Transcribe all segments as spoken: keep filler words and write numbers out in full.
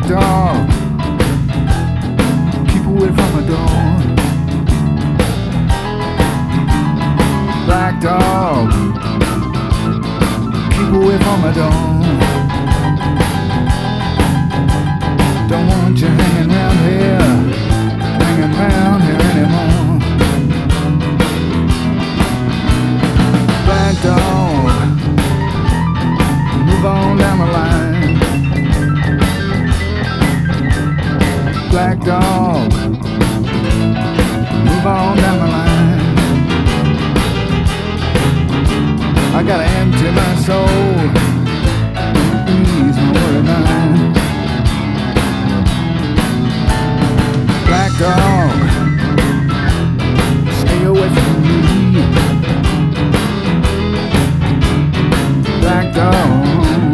Black dog, keep away from my door. Black dog, keep away from my door. Don't want you hanging around here, hanging around here anymore. Black dog, move on down the line. Black dog, move on down the line. I gotta empty my soul, ease my worry mind. Black dog, stay away from me. Black dog,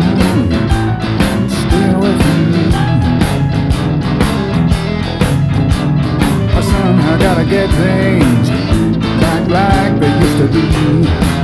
stay away from me. I somehow gotta get things back like they used to be.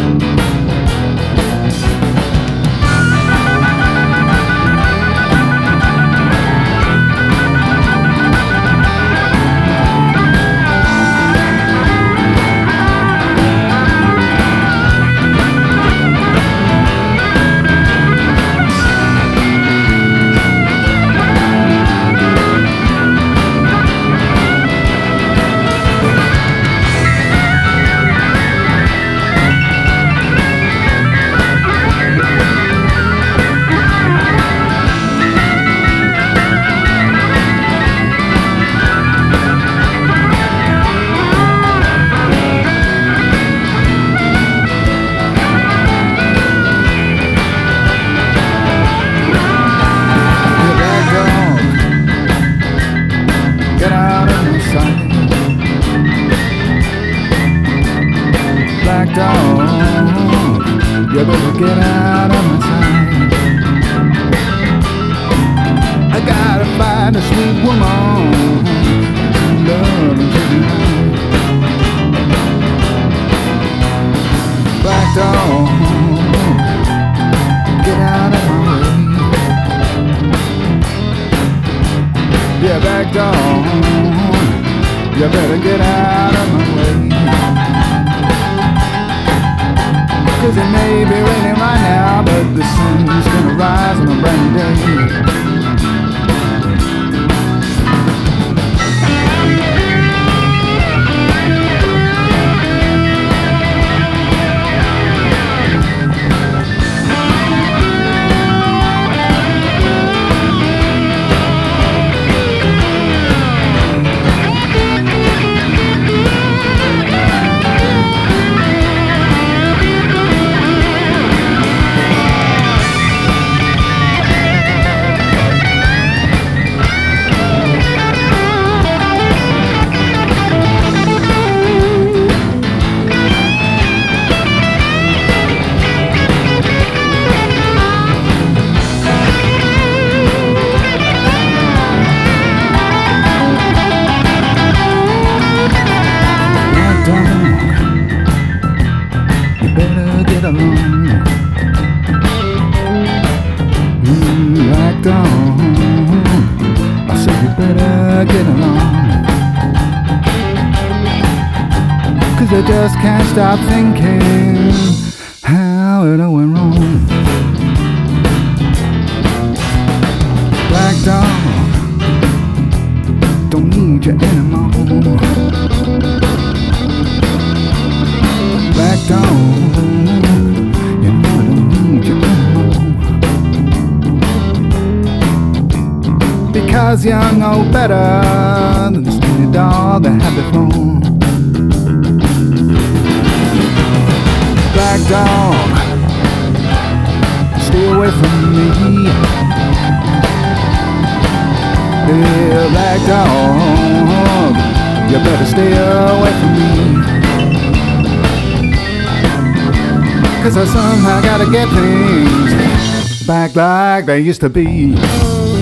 Black dog, you better get out of my sight. I gotta find a sweet woman to love and take me home. Black dog, get out of my way. Yeah, black dog, you better get out of my way. Cause it may be raining right now, but the sun's gonna rise on a brand new day. Black dog, I said you better get along. Cause I just can't stop thinking how it all went wrong. Black dog, don't need you anymore. Black dog, you know I don't need you anymore. Because you know better than the skinny dog I had before. Black dog, stay away from me. Yeah, black dog, you better stay away from me. Cause I somehow gotta get things back like they used to be.